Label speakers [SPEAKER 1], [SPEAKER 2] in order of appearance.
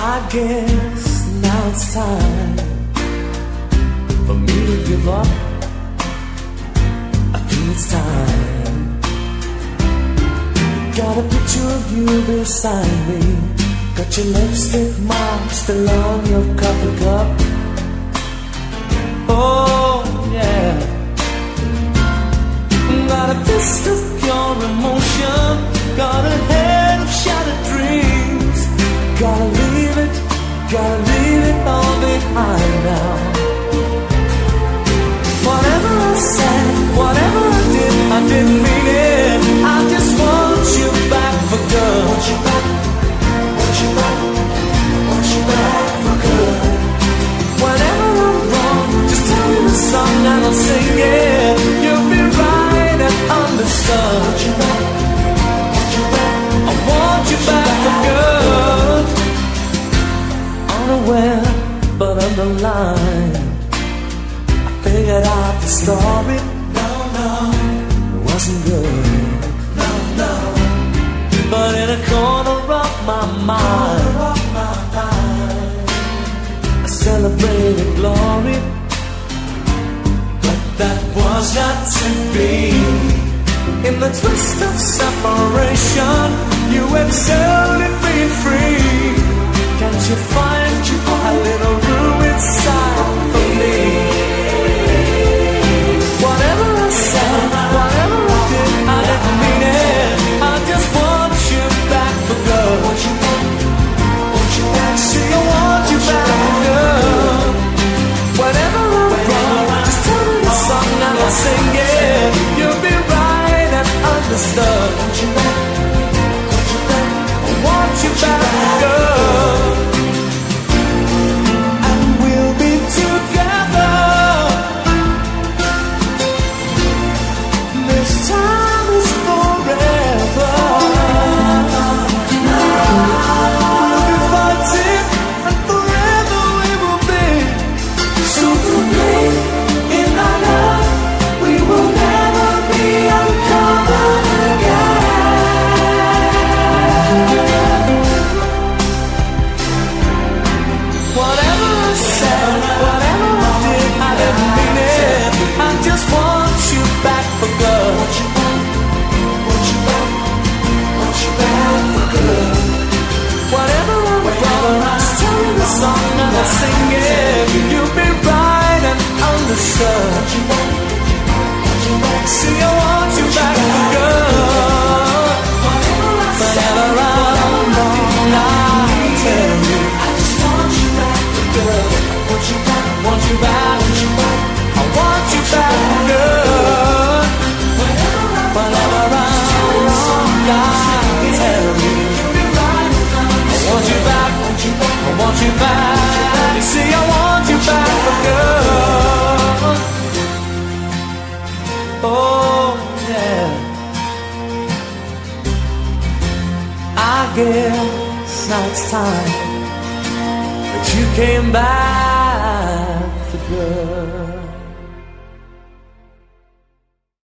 [SPEAKER 1] I guess now it's time for me to give up. I think it's time. Got a picture of you beside me. Got your lipstick mark still on your coffee cup. Oh yeah. Got a fist of pure emotion. Got a head of shattered dreams. Gotta leave it all behind now. Whatever I said, whatever I didn't mean it. I just want you back for good. Want you back, want you back, want you back for good. Whenever I'm wrong, just tell me the song and I'll sing it. You'll be right and understood. Want you back, want you back, I want you back for good. Unaware but underlined, I figured out the story. No, it wasn't good. No, but in a corner of my mind, I celebrated glory. But that was not to be. In the twist of separation, you excelled at being free. Can't you find a little room inside for me? Whatever I said, whatever I did, I didn't mean it. I just want you back for good. Want you back, want you back. See, I want you back for good. Whenever I'm wrong, just tell me the song and I'll sing it. You'll be right and understood. Want you back, want you back. I want you back for good. And we'll be together. This time is forever. We'll be fighting and forever we will be. So complete in our love, we will never be uncommon again. Whatever I said, whatever I did, I didn't mean it. I just want you back for good. Want you back, want you back, want you back for good. Whatever I'm wrong, just tell me the song and I'll sing it. You'll be right and understood. Want you back, want you back. See, I want you back for good. Whenever I'm wrong, I'll tell you. I just want you back for good. Want you back, want you back, want you back. I want you back for good. Whenever I'm wrong, I'll tell you. I want you back, I want you back. See, I want you back for good. Oh yeah. I guess now it's time that you came back for good.